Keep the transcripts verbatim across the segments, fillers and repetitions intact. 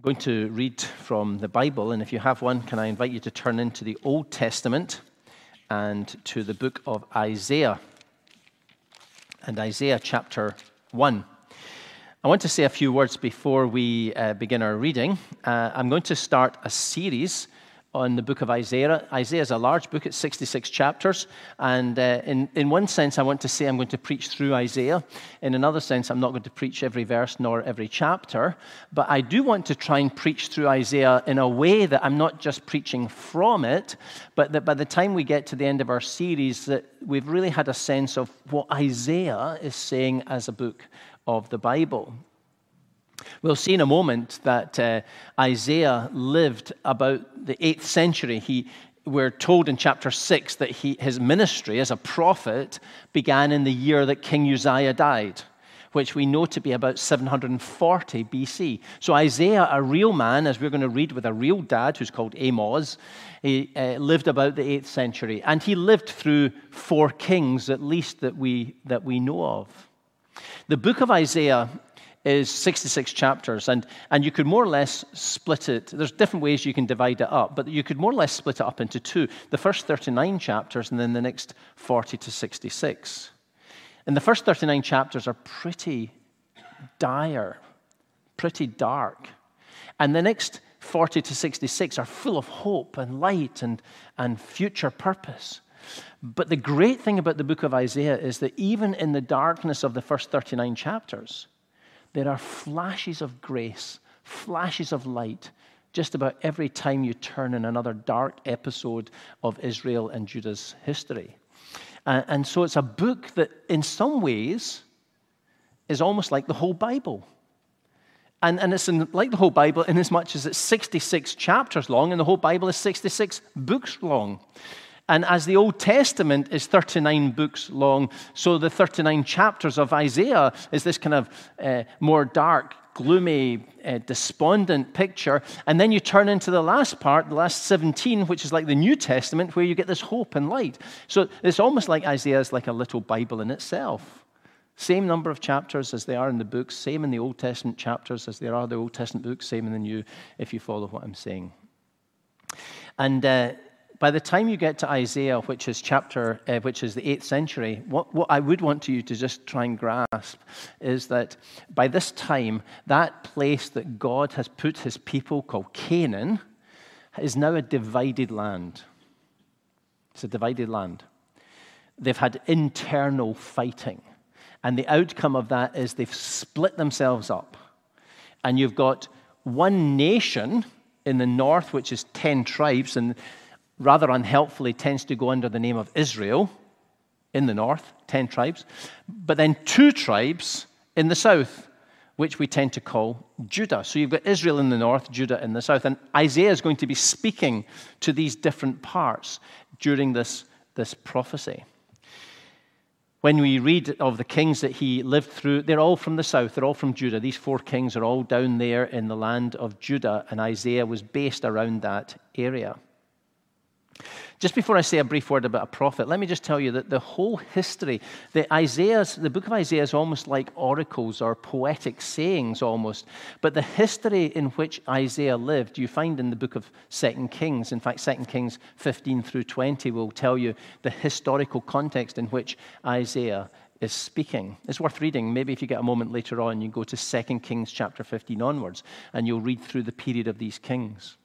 I'm going to read from the Bible, and if you have one, can I invite you to turn into the Old Testament and to the book of Isaiah, and Isaiah chapter one. I want to say a few words before we uh, begin our reading. Uh, I'm going to start a series on the book of Isaiah. Isaiah is a large book, it's sixty-six chapters, and uh, in, in one sense I want to say I'm going to preach through Isaiah. In another sense, I'm not going to preach every verse nor every chapter, but I do want to try and preach through Isaiah in a way that I'm not just preaching from it, but that by the time we get to the end of our series, that we've really had a sense of what Isaiah is saying as a book of the Bible. We'll see in a moment that uh, Isaiah lived about the eighth century. He, we're told in chapter six that he, his ministry as a prophet began in the year that King Uzziah died, which we know to be about seven hundred forty B C. So Isaiah, a real man, as we're going to read with a real dad who's called Amos, he uh, lived about the eighth century. And he lived through four kings, at least, that we, that we know of. The book of Isaiah is sixty-six chapters, and, and you could more or less split it. There's different ways you can divide it up, but you could more or less split it up into two. The first thirty-nine chapters, and then the next forty to sixty-six. And the first thirty-nine chapters are pretty dire, pretty dark. And the next forty to sixty-six are full of hope and light and, and future purpose. But the great thing about the book of Isaiah is that even in the darkness of the first thirty-nine chapters, there are flashes of grace, flashes of light, just about every time you turn in another dark episode of Israel and Judah's history. Uh, and so it's a book that, in some ways, is almost like the whole Bible. And, and it's in, like the whole Bible in as much as it's sixty-six chapters long, and the whole Bible is sixty-six books long. And as the Old Testament is thirty-nine books long, so the thirty-nine chapters of Isaiah is this kind of uh, more dark, gloomy, uh, despondent picture. And then you turn into the last part, the last seventeen, which is like the New Testament, where you get this hope and light. So it's almost like Isaiah is like a little Bible in itself. Same number of chapters as they are in the books, same in the Old Testament chapters as there are the Old Testament books, same in the New, if you follow what I'm saying. And uh, by the time you get to Isaiah, which is chapter, uh, which is the eighth century, what, what I would want you to just try and grasp is that by this time, that place that God has put his people called Canaan is now a divided land. It's a divided land. They've had internal fighting. And the outcome of that is they've split themselves up. And you've got one nation in the north, which is ten tribes, and rather unhelpfully tends to go under the name of Israel in the north, ten tribes, but then two tribes in the south, which we tend to call Judah. So you've got Israel in the north, Judah in the south, and Isaiah is going to be speaking to these different parts during this, this prophecy. When we read of the kings that he lived through, they're all from the south, they're all from Judah. These four kings are all down there in the land of Judah, and Isaiah was based around that area. Just before I say a brief word about a prophet, let me just tell you that the whole history, the Isaiah's, the book of Isaiah is almost like oracles or poetic sayings almost. But the history in which Isaiah lived, you find in the book of Second Kings. In fact, Second Kings fifteen through twenty will tell you the historical context in which Isaiah is speaking. It's worth reading. Maybe if you get a moment later on, you go to Second Kings chapter fifteen onwards, and you'll read through the period of these kings.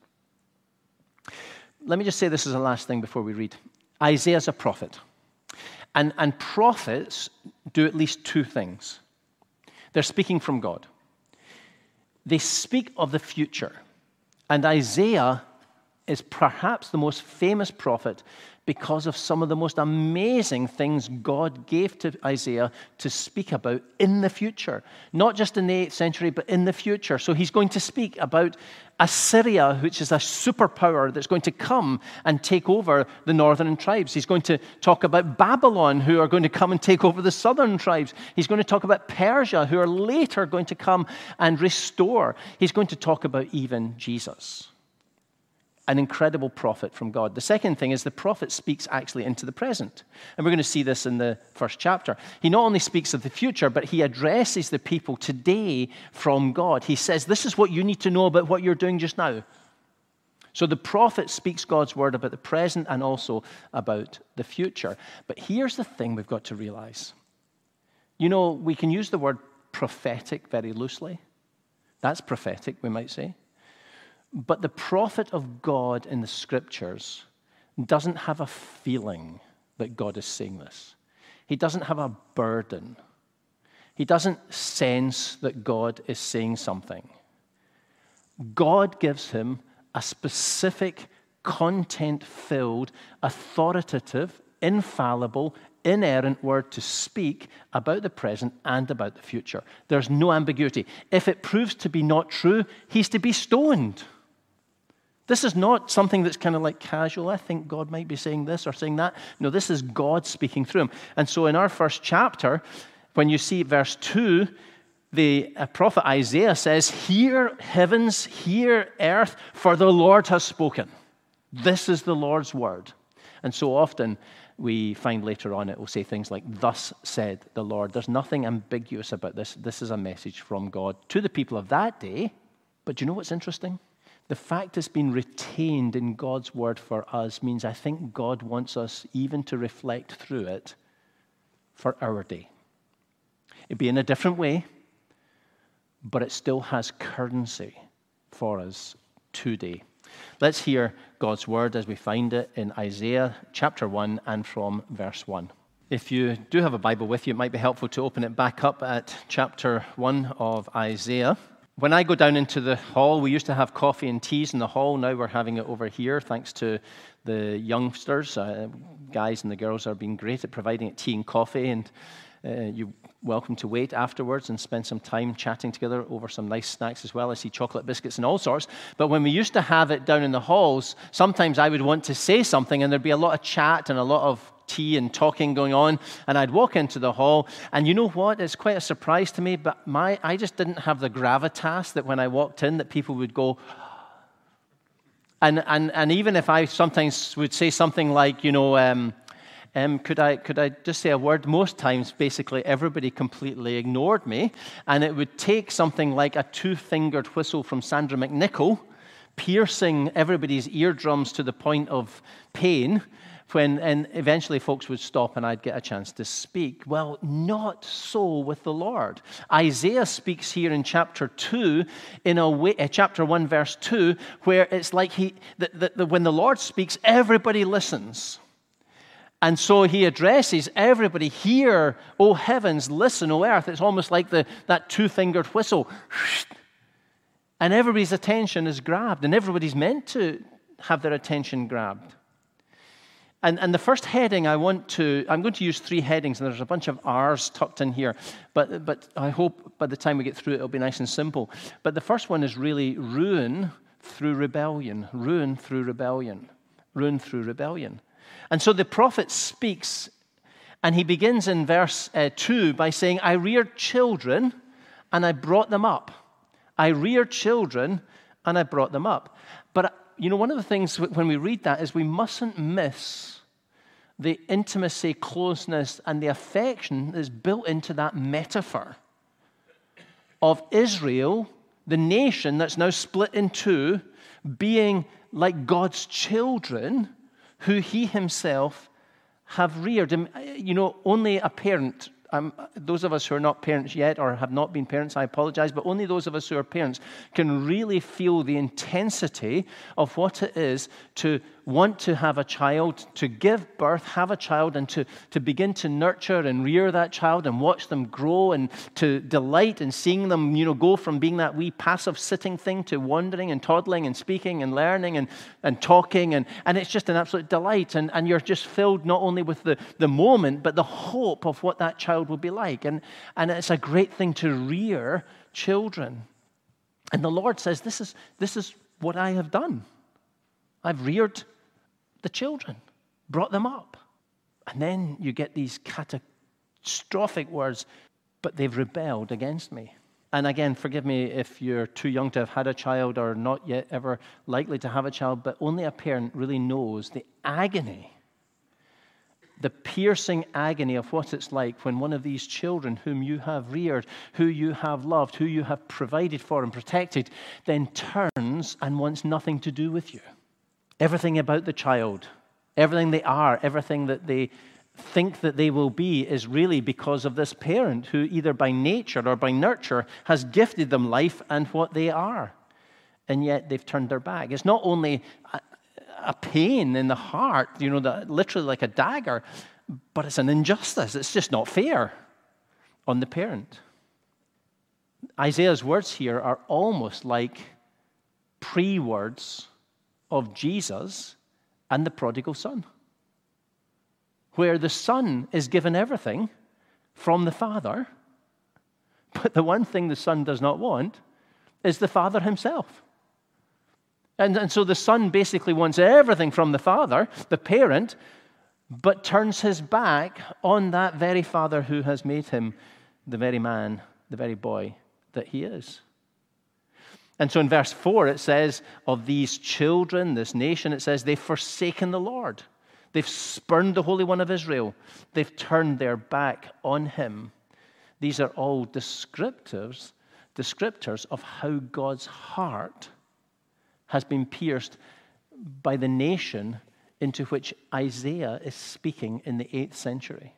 Let me just say this as a last thing before we read. Isaiah's a prophet. And, and prophets do at least two things. They're speaking from God. They speak of the future. And Isaiah is perhaps the most famous prophet because of some of the most amazing things God gave to Isaiah to speak about in the future. Not just in the eighth century, but in the future. So he's going to speak about Assyria, which is a superpower that's going to come and take over the northern tribes. He's going to talk about Babylon, who are going to come and take over the southern tribes. He's going to talk about Persia, who are later going to come and restore. He's going to talk about even Jesus. an incredible prophet from God. The second thing is the prophet speaks actually into the present. And we're going to see this in the first chapter. He not only speaks of the future, but he addresses the people today from God. He says, this is what you need to know about what you're doing just now. So the prophet speaks God's word about the present and also about the future. But here's the thing we've got to realize. You know, we can use the word prophetic very loosely. That's prophetic, we might say. But the prophet of God in the scriptures doesn't have a feeling that God is saying this. He doesn't have a burden. He doesn't sense that God is saying something. God gives him a specific, content-filled, authoritative, infallible, inerrant word to speak about the present and about the future. There's no ambiguity. If it proves to be not true, he's to be stoned. This is not something that's kind of like casual. I think God might be saying this or saying that. No, this is God speaking through him. And so in our first chapter, when you see verse two, the prophet Isaiah says, hear heavens, hear earth, for the Lord has spoken. This is the Lord's word. And so often we find later on it will say things like, thus said the Lord. There's nothing ambiguous about this. This is a message from God to the people of that day. But do you know what's interesting? The fact it's been retained in God's word for us means I think God wants us even to reflect through it for our day. It'd be in a different way, but it still has currency for us today. Let's hear God's word as we find it in Isaiah chapter one and from verse one. If you do have a Bible with you, it might be helpful to open it back up at chapter one of Isaiah. When I go down into the hall, we used to have coffee and teas in the hall. Now we're having it over here, thanks to the youngsters. Uh, guys and the girls are being great at providing tea and coffee, and uh, you're welcome to wait afterwards and spend some time chatting together over some nice snacks as well. I see chocolate biscuits and all sorts. But when we used to have it down in the halls, sometimes I would want to say something, and there'd be a lot of chat and a lot of tea and talking going on, and I'd walk into the hall, and you know what? It's quite a surprise to me, but my I just didn't have the gravitas that when I walked in that people would go, and and and even if I sometimes would say something like, you know, um, um, could I could I just say a word? Most times, basically, everybody completely ignored me, and it would take something like a two-fingered whistle from Sandra McNichol, piercing everybody's eardrums to the point of pain, when and eventually folks would stop and I'd get a chance to speak. Well, not so with the Lord. Isaiah speaks here in chapter two, in a way, uh, chapter one, verse two, where it's like he, that, that, that when the Lord speaks, everybody listens. And so he addresses everybody. Hear, O heavens, listen, O earth. It's almost like the that two-fingered whistle. And everybody's attention is grabbed, and everybody's meant to have their attention grabbed. And, and the first heading I want to, I'm going to use three headings, and there's a bunch of R's tucked in here, but, but I hope by the time we get through it, it'll be nice and simple. But the first one is really ruin through rebellion, ruin through rebellion, ruin through rebellion. And so the prophet speaks, and he begins in verse uh, two by saying, I reared children, and I brought them up. I reared children, and I brought them up. But you know, one of the things when we read that is we mustn't miss the intimacy, closeness, and the affection that's built into that metaphor of Israel, the nation that's now split in two, being like God's children who he himself have reared. And, you know, only a parent, um, those of us who are not parents yet or have not been parents, I apologize, but only those of us who are parents can really feel the intensity of what it is to want to have a child, to give birth, have a child, and to, to begin to nurture and rear that child and watch them grow and to delight in seeing them, you know, go from being that wee passive sitting thing to wandering and toddling and speaking and learning and, and talking. And, and it's just an absolute delight. And, and you're just filled not only with the, the moment, but the hope of what that child will be like. And, and it's a great thing to rear children. And the Lord says, this is, this is what I have done. I've reared the children, brought them up. And then you get these catastrophic words, but they've rebelled against me. And again, forgive me if you're too young to have had a child or not yet ever likely to have a child, but only a parent really knows the agony, the piercing agony of what it's like when one of these children whom you have reared, who you have loved, who you have provided for and protected, then turns and wants nothing to do with you. Everything about the child, everything they are, everything that they think that they will be is really because of this parent who either by nature or by nurture has gifted them life and what they are. And yet they've turned their back. It's not only a, a pain in the heart, you know, that literally like a dagger, but it's an injustice. It's just not fair on the parent. Isaiah's words here are almost like pre-words of Jesus and the prodigal son, where the son is given everything from the father, but the one thing the son does not want is the father himself. And, and so the son basically wants everything from the father, the parent, but turns his back on that very father who has made him the very man, the very boy that he is. And so in verse four it says, of these children, this nation, it says, they've forsaken the Lord. They've spurned the Holy One of Israel. They've turned their back on him. These are all descriptors, descriptors of how God's heart has been pierced by the nation into which Isaiah is speaking in the eighth century.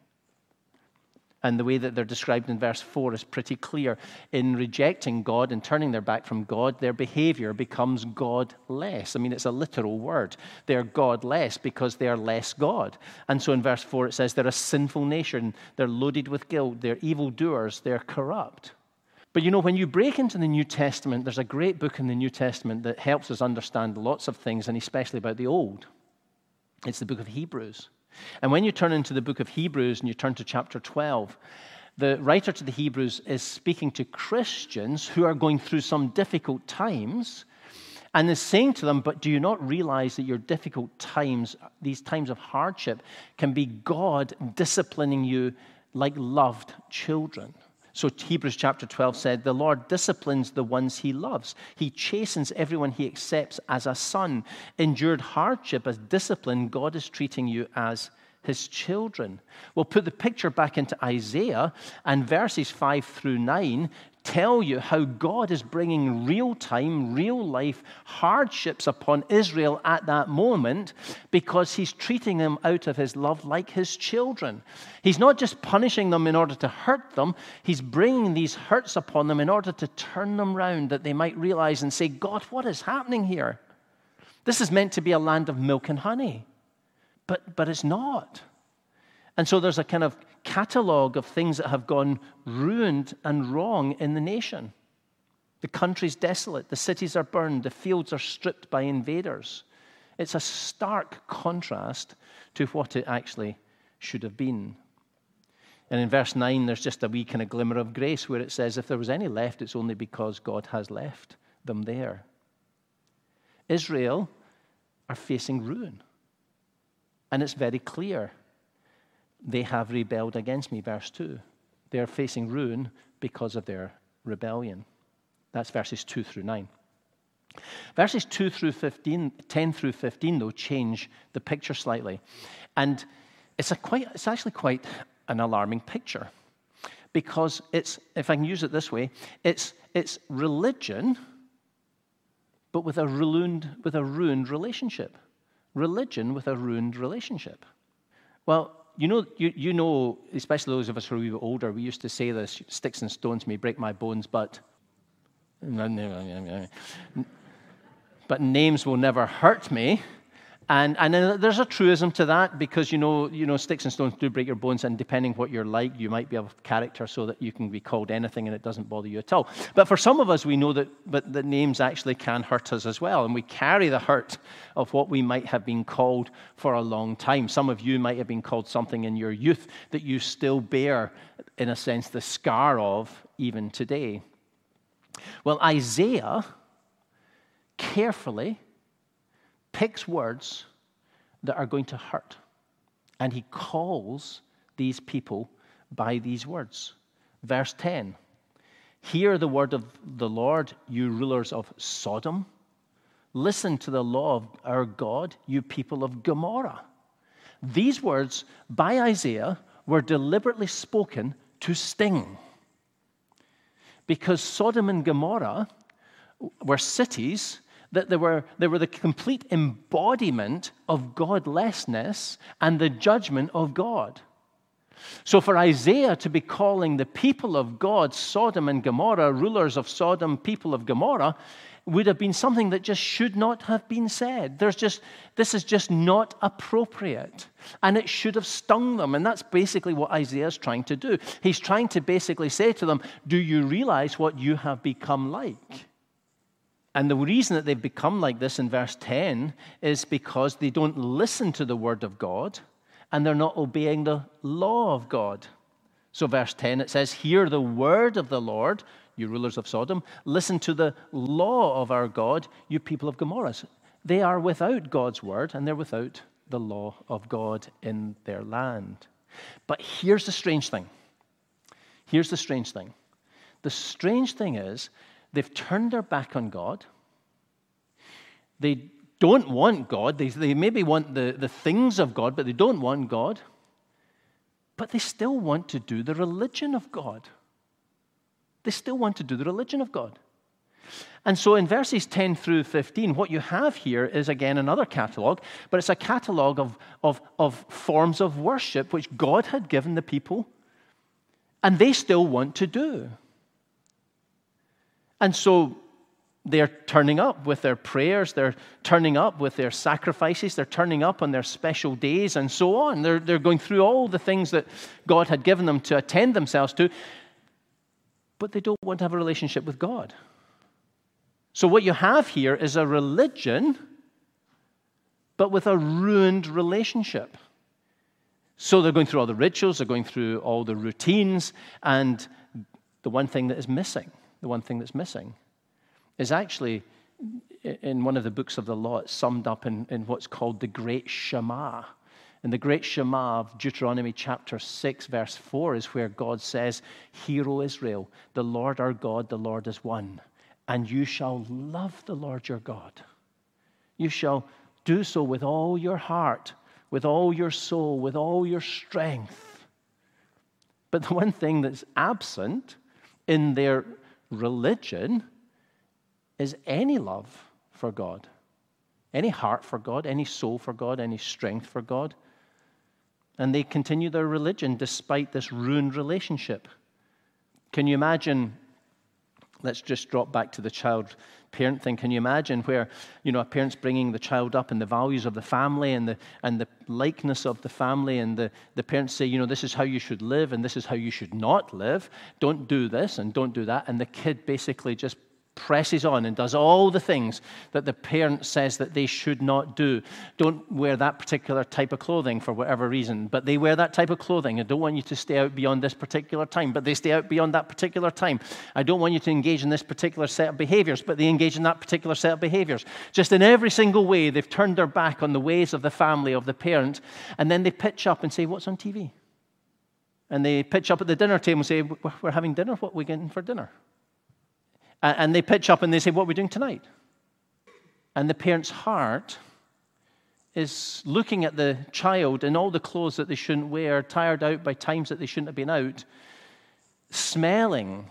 And the way that they're described in verse four is pretty clear. In rejecting God and turning their back from God, their behavior becomes godless. I mean, it's a literal word. They're godless because they're less God. And so in verse four it says they're a sinful nation. They're loaded with guilt. They're evildoers. They're corrupt. But you know, when you break into the New Testament, there's a great book in the New Testament that helps us understand lots of things, and especially about the Old. It's the book of Hebrews. And when you turn into the book of Hebrews and you turn to chapter twelve, the writer to the Hebrews is speaking to Christians who are going through some difficult times and is saying to them, but do you not realize that your difficult times, these times of hardship, can be God disciplining you like loved children? So Hebrews chapter twelve said, the Lord disciplines the ones he loves. He chastens everyone he accepts as a son. Endured hardship as discipline, God is treating you as his children. We'll put the picture back into Isaiah, and verses five through nine tell you how God is bringing real-time, real-life hardships upon Israel at that moment because he's treating them out of his love like his children. He's not just punishing them in order to hurt them. He's bringing these hurts upon them in order to turn them round, that they might realize and say, God, what is happening here? This is meant to be a land of milk and honey, but, but it's not. And so there's a kind of catalogue of things that have gone ruined and wrong in the nation. The country's desolate. The cities are burned. The fields are stripped by invaders. It's a stark contrast to what it actually should have been. And in verse nine, there's just a wee kind of glimmer of grace where it says, if there was any left, it's only because God has left them there. Israel are facing ruin. And it's very clear. They have rebelled against me, verse two. They are facing ruin because of their rebellion. That's verses two through nine. Verses two through fifteen, ten through fifteen, though, change the picture slightly. And it's a quite, it's actually quite an alarming picture. Because it's, if I can use it this way, it's it's religion, but with a ruined, with a ruined relationship. Religion with a ruined relationship. Well, You know, you, you know, especially those of us who are a wee bit older, we used to say this, sticks and stones may break my bones, but but names will never hurt me. And and there's a truism to that because, you know, you know, sticks and stones do break your bones, and depending what you're like, you might be of character so that you can be called anything and it doesn't bother you at all. But for some of us, we know that but the names actually can hurt us as well, and we carry the hurt of what we might have been called for a long time. Some of you might have been called something in your youth that you still bear, in a sense, the scar of even today. Well, Isaiah carefully picks words that are going to hurt. And he calls these people by these words. Verse ten, Hear the word of the Lord, you rulers of Sodom. Listen to the law of our God, you people of Gomorrah. These words by Isaiah were deliberately spoken to sting, because Sodom and Gomorrah were cities that they were, they were the complete embodiment of godlessness and the judgment of God. So for Isaiah to be calling the people of God Sodom and Gomorrah, rulers of Sodom, people of Gomorrah, would have been something that just should not have been said. There's just, this is just not appropriate. And it should have stung them. And that's basically what Isaiah is trying to do. He's trying to basically say to them, do you realize what you have become like? And the reason that they've become like this in verse ten is because they don't listen to the word of God, and they're not obeying the law of God. So verse ten, it says, hear the word of the Lord, you rulers of Sodom. Listen to the law of our God, you people of Gomorrah. They are without God's word, and they're without the law of God in their land. But here's the strange thing. Here's the strange thing. The strange thing is, they've turned their back on God. They don't want God. They, they maybe want the, the things of God, but they don't want God. But they still want to do the religion of God. They still want to do the religion of God. And so in verses ten through fifteen, what you have here is, again, another catalog, but it's a catalog of, of, of forms of worship which God had given the people, and they still want to do. And so they're turning up with their prayers, they're turning up with their sacrifices, they're turning up on their special days, and so on. They're, they're going through all the things that God had given them to attend themselves to, but they don't want to have a relationship with God. So what you have here is a religion, but with a ruined relationship. So they're going through all the rituals, they're going through all the routines, and the one thing that is missing, the one thing that's missing is actually in one of the books of the law. It's summed up in, in what's called the Great Shema. And the Great Shema of Deuteronomy chapter six, verse four is where God says, hear, O Israel, the Lord our God, the Lord is one, and you shall love the Lord your God. You shall do so with all your heart, with all your soul, with all your strength. But the one thing that's absent in their religion is any love for God, any heart for God, any soul for God, any strength for God. And they continue their religion despite this ruined relationship. Can you imagine, let's just drop back to the child-parent thing. Can you imagine where, you know, a parent's bringing the child up in the values of the family and the and the likeness of the family, and the, the parents say, you know, this is how you should live and this is how you should not live. Don't do this and don't do that. And the kid basically just presses on and does all the things that the parent says that they should not do. Don't wear that particular type of clothing for whatever reason, but they wear that type of clothing. I don't want you to stay out beyond this particular time, but they stay out beyond that particular time. I don't want you to engage in this particular set of behaviors, but they engage in that particular set of behaviors. Just in every single way, they've turned their back on the ways of the family, of the parent, and then they pitch up and say, what's on T V? And they pitch up at the dinner table and say, we're having dinner. What are we getting for dinner? And they pitch up and they say, what are we doing tonight? And the parent's heart is looking at the child in all the clothes that they shouldn't wear, tired out by times that they shouldn't have been out, smelling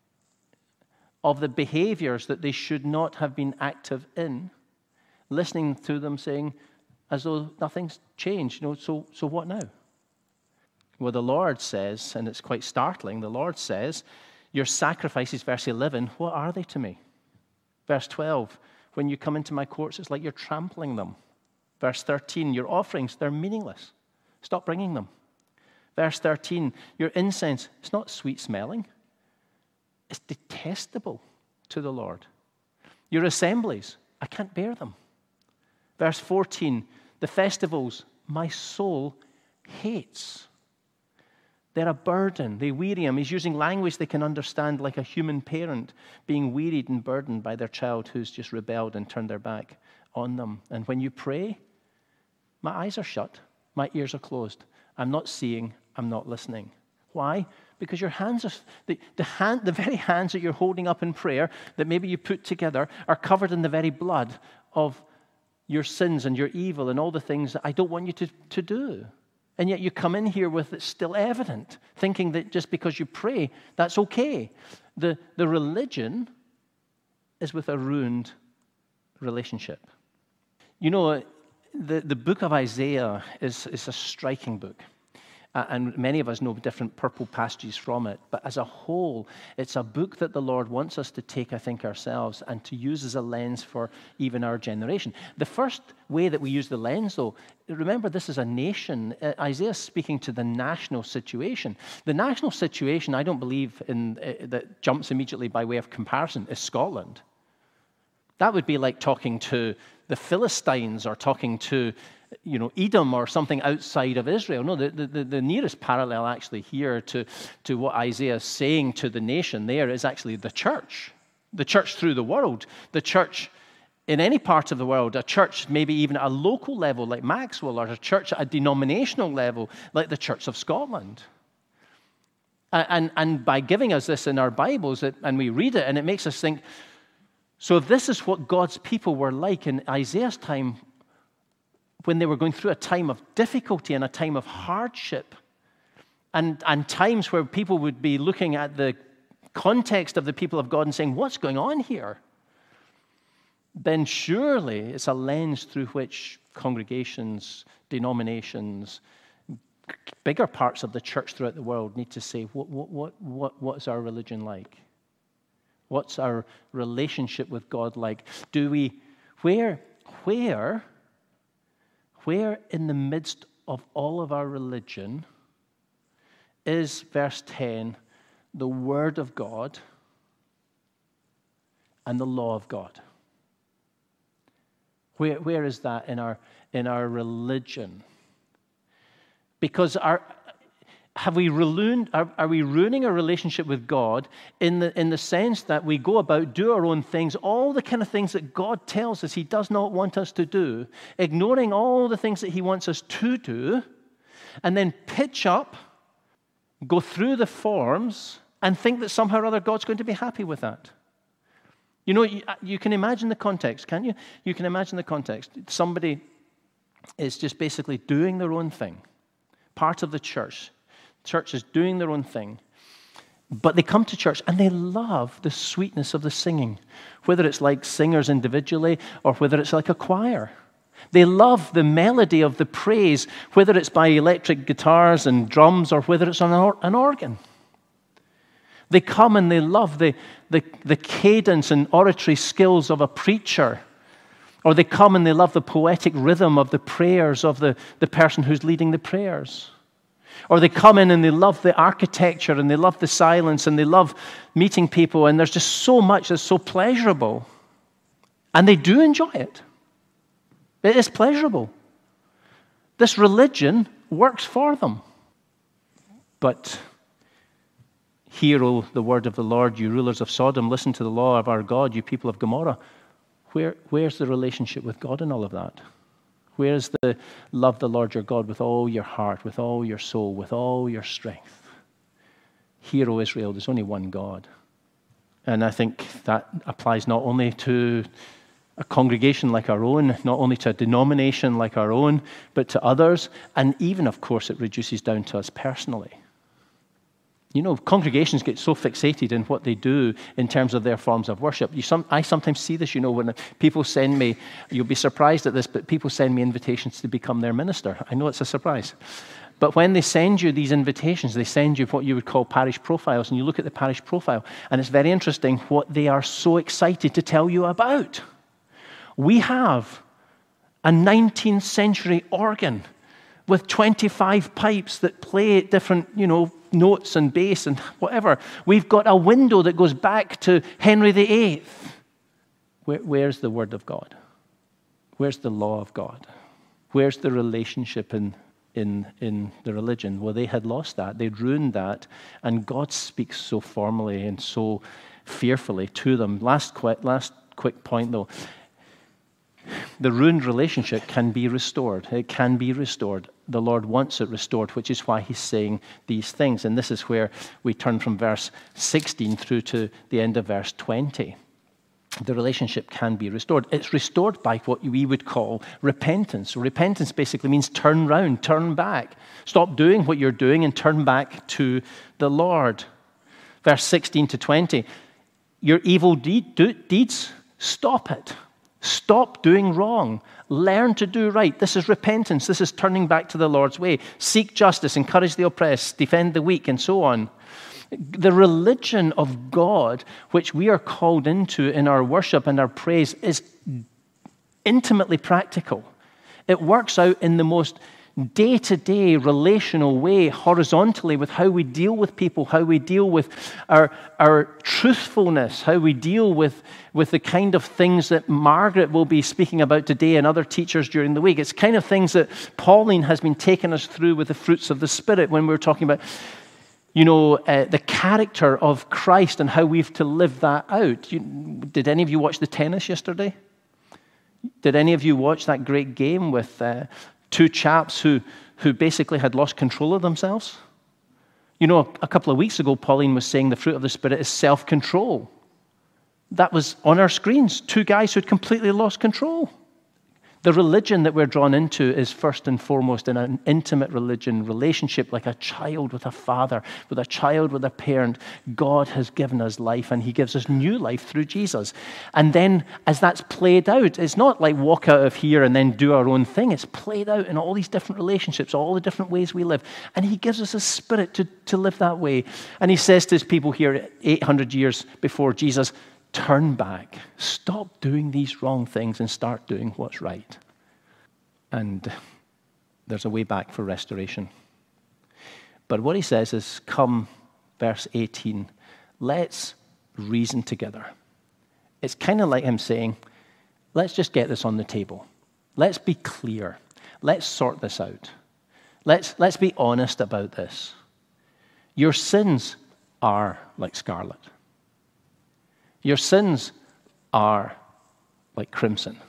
of the behaviors that they should not have been active in, listening to them saying, as though nothing's changed. You know, so, so what now? Well, the Lord says, and it's quite startling, the Lord says, your sacrifices, verse eleven, what are they to me? Verse twelve, when you come into my courts, it's like you're trampling them. Verse thirteen, your offerings, they're meaningless. Stop bringing them. Verse thirteen, your incense, it's not sweet smelling. It's detestable to the Lord. Your assemblies, I can't bear them. Verse fourteen, the festivals, my soul hates. They're a burden. They weary him. He's using language they can understand, like a human parent being wearied and burdened by their child who's just rebelled and turned their back on them. And when you pray, my eyes are shut. My ears are closed. I'm not seeing. I'm not listening. Why? Because your hands are, the, the, hand, the very hands that you're holding up in prayer, that maybe you put together, are covered in the very blood of your sins and your evil and all the things that I don't want you to, to do. And yet you come in here with it still evident, thinking that just because you pray, that's okay. The, the religion is with a ruined relationship. You know, the, the book of Isaiah is, is a striking book. Uh, and many of us know different purple passages from it. But as a whole, it's a book that the Lord wants us to take, I think, ourselves and to use as a lens for even our generation. The first way that we use the lens, though, remember this is a nation. Uh, Isaiah is speaking to the national situation. The national situation, I don't believe, in uh, that jumps immediately by way of comparison, is Scotland. That would be like talking to the Philistines or talking to, you know, Edom or something outside of Israel. No, the, the, the nearest parallel actually here to, to what Isaiah is saying to the nation there is actually the church. The church through the world. The church in any part of the world. A church maybe even at a local level like Maxwell, or a church at a denominational level like the Church of Scotland. And, and by giving us this in our Bibles, it, and we read it, and it makes us think, so if this is what God's people were like in Isaiah's time, when they were going through a time of difficulty and a time of hardship, and, and times where people would be looking at the context of the people of God and saying, what's going on here? Then surely it's a lens through which congregations, denominations, bigger parts of the church throughout the world need to say, what, what, what, what, what is our religion like? What's our relationship with God like? Do we, where, where, where in the midst of all of our religion is, verse ten, the Word of God and the law of God? Where, where is that in our, in our religion? Because our, have we ruined, are, are we ruining our relationship with God in the, in the sense that we go about, do our own things, all the kind of things that God tells us He does not want us to do, ignoring all the things that He wants us to do, and then pitch up, go through the forms, and think that somehow or other God's going to be happy with that? You know, you, you can imagine the context, can't you? You can imagine the context. Somebody is just basically doing their own thing, part of the church. Church is doing their own thing. But they come to church and they love the sweetness of the singing, whether it's like singers individually or whether it's like a choir. They love the melody of the praise, whether it's by electric guitars and drums or whether it's on an, or- an organ. They come and they love the, the, the cadence and oratory skills of a preacher. Or they come and they love the poetic rhythm of the prayers of the, the person who's leading the prayers. Or they come in and they love the architecture and they love the silence and they love meeting people, and there's just so much that's so pleasurable. And they do enjoy it. It is pleasurable. This religion works for them. But hear, O the word of the Lord, you rulers of Sodom, listen to the law of our God, you people of Gomorrah. Where, where's the relationship with God in all of that? Where's the love the Lord your God with all your heart, with all your soul, with all your strength? Hear, O Israel, there's only one God. And I think that applies not only to a congregation like our own, not only to a denomination like our own, but to others. And even, of course, it reduces down to us personally. You know, congregations get so fixated in what they do in terms of their forms of worship. You some, I sometimes see this, you know, when people send me, you'll be surprised at this, but people send me invitations to become their minister. I know it's a surprise. But when they send you these invitations, they send you what you would call parish profiles, and you look at the parish profile, and it's very interesting what they are so excited to tell you about. We have a nineteenth century organ with twenty-five pipes that play different, you know, notes and bass and whatever. We've got a window that goes back to Henry the Eighth. Where, where's the Word of God? Where's the law of God? Where's the relationship in, in, in the religion? Well, they had lost that. They'd ruined that. And God speaks so formally and so fearfully to them. Last quick, last quick point, though. the ruined relationship can be restored. It can be restored. The Lord wants it restored, which is why he's saying these things. And this is where we turn from verse sixteen through to the end of verse twenty. The relationship can be restored. It's restored by what we would call repentance. Repentance basically means turn round, turn back. Stop doing what you're doing and turn back to the Lord. Verse sixteen to twenty, your evil deed, do, deeds, stop it. Stop doing wrong. Learn to do right. This is repentance. This is turning back to the Lord's way. Seek justice, encourage the oppressed, defend the weak, and so on. The religion of God, which we are called into in our worship and our praise, is intimately practical. It works out in the most day-to-day relational way, horizontally, with how we deal with people, how we deal with our, our truthfulness, how we deal with, with the kind of things that Margaret will be speaking about today and other teachers during the week. It's kind of things that Pauline has been taking us through with the fruits of the Spirit when we were talking about, you know, uh, the character of Christ and how we have to live that out. You, did any of you watch the tennis yesterday? Did any of you watch that great game with uh, two chaps who, who basically had lost control of themselves? You know, a couple of weeks ago, Pauline was saying the fruit of the Spirit is self-control. That was on our screens. Two guys who had completely lost control. The religion that we're drawn into is first and foremost in an intimate religion, relationship like a child with a father, with a child with a parent. God has given us life, and he gives us new life through Jesus. And then as that's played out, it's not like walk out of here and then do our own thing. It's played out in all these different relationships, all the different ways we live. And he gives us a spirit to, to live that way. And he says to his people here eight hundred years before Jesus, turn back. Stop doing these wrong things and start doing what's right. And there's a way back for restoration. But what he says is, come, verse eighteen, let's reason together. It's kind of like him saying, let's just get this on the table. Let's be clear. Let's sort this out. Let's, let's be honest about this. Your sins are like scarlet. Your sins are like crimson.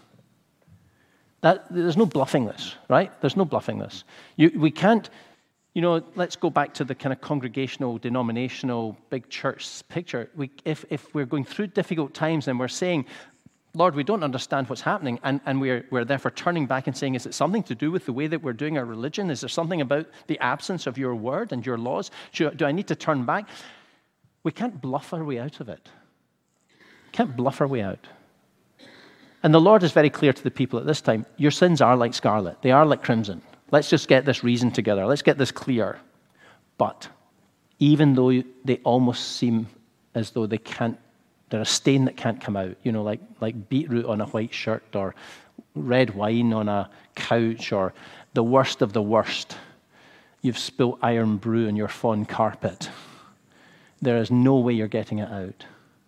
That, there's no bluffing this, right? There's no bluffing this. You, we can't, you know, let's go back to the kind of congregational, denominational, big church picture. We, if, if we're going through difficult times and we're saying, Lord, we don't understand what's happening, and, and we're, we're therefore turning back and saying, is it something to do with the way that we're doing our religion? Is there something about the absence of your word and your laws? Should, do I need to turn back? We can't bluff our way out of it. Can't bluff our way out. And the Lord is very clear to the people at this time, your sins are like scarlet. They are like crimson. Let's just get this reason together. Let's get this clear. But even though they almost seem as though they can't, they're a stain that can't come out, you know, like, like beetroot on a white shirt or red wine on a couch or the worst of the worst. You've spilt iron brew on your fawn carpet. There is no way you're getting it out.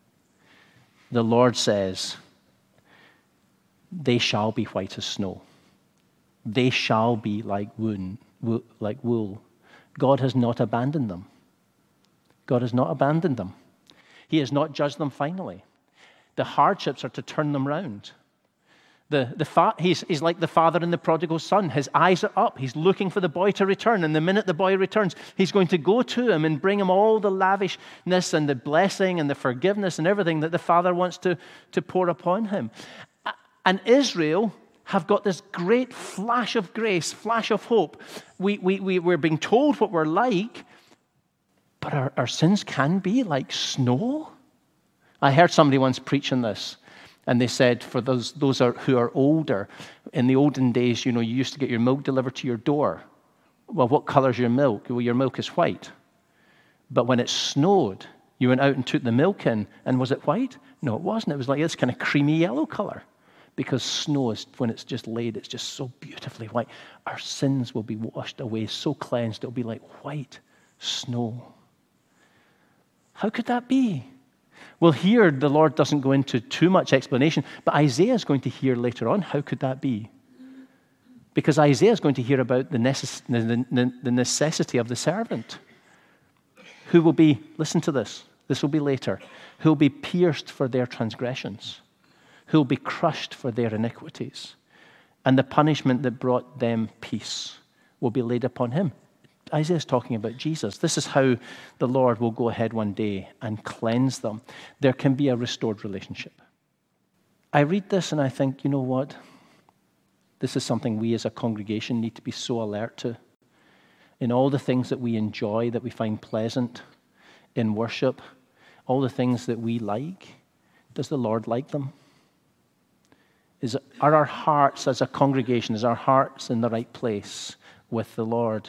The Lord says, they shall be white as snow. They shall be like wool, like wool. God has not abandoned them. God has not abandoned them. He has not judged them finally. The hardships are to turn them round. The, the fa- he's, he's like the father in the prodigal son. His eyes are up. He's looking for the boy to return. And the minute the boy returns, he's going to go to him and bring him all the lavishness and the blessing and the forgiveness and everything that the father wants to, to pour upon him. And Israel have got this great flash of grace, flash of hope. We, we, we, we're being told what we're like, but our, our sins can be like snow. I heard somebody once preaching this. And they said, for those those are, who are older, in the olden days, you know, you used to get your milk delivered to your door. Well, what color is your milk? Well, your milk is white. But when it snowed, you went out and took the milk in, and was it white? No, it wasn't. It was like this kind of creamy yellow color. Because snow, is, when it's just laid, it's just so beautifully white. Our sins will be washed away, so cleansed, it'll be like white snow. How could that be? Well, here the Lord doesn't go into too much explanation, but Isaiah is going to hear later on, how could that be? Because Isaiah is going to hear about the, necess- the, the necessity of the servant, who will be, listen to this, this will be later, who will be pierced for their transgressions, who will be crushed for their iniquities. and the punishment that brought them peace will be laid upon him. Isaiah is talking about Jesus. This is how the Lord will go ahead one day and cleanse them. There can be a restored relationship. I read this and I think, you know what? This is something we as a congregation need to be so alert to. In all the things that we enjoy, that we find pleasant in worship, all the things that we like, does the Lord like them? Is, are our hearts as a congregation, is our hearts in the right place with the Lord?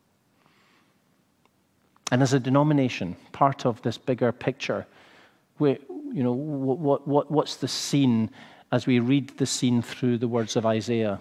And as a denomination, part of this bigger picture, where, you know, what, what, what's the scene as we read the scene through the words of Isaiah?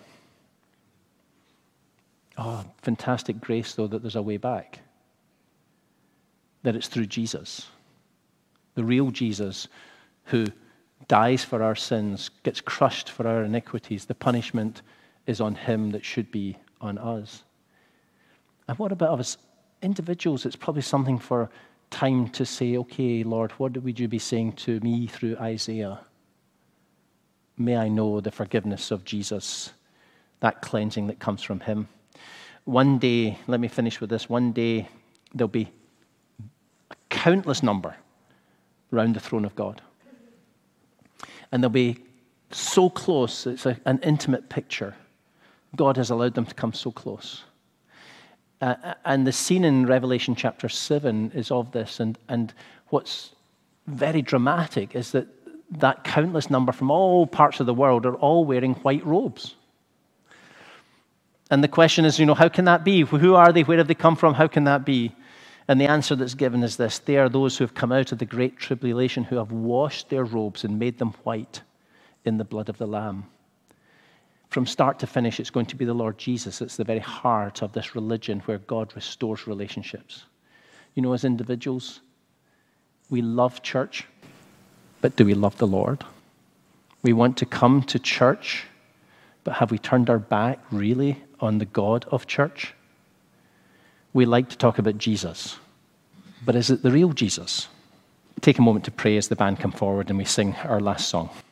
Oh, fantastic grace, though, that there's a way back. That it's through Jesus. The real Jesus who dies for our sins, gets crushed for our iniquities. The punishment is on him that should be on us. And what about us individuals? It's probably something for time to say, okay, Lord, what would you be saying to me through Isaiah? May I know the forgiveness of Jesus, that cleansing that comes from him. One day, let me finish with this, one day there'll be a countless number around the throne of God. And they'll be so close, it's a, an intimate picture. God has allowed them to come so close. Uh, and the scene in Revelation chapter seven is of this. And, and what's very dramatic is that that countless number from all parts of the world are all wearing white robes. And the question is, you know, how can that be? Who are they? Where have they come from? How can that be? And the answer that's given is this: they are those who have come out of the great tribulation, who have washed their robes and made them white in the blood of the Lamb. From start to finish, it's going to be the Lord Jesus. It's the very heart of this religion where God restores relationships. You know, as individuals, we love church, but do we love the Lord? We want to come to church, but have we turned our back really on the God of church? We like to talk about Jesus, but is it the real Jesus? Take a moment to pray as the band come forward and we sing our last song.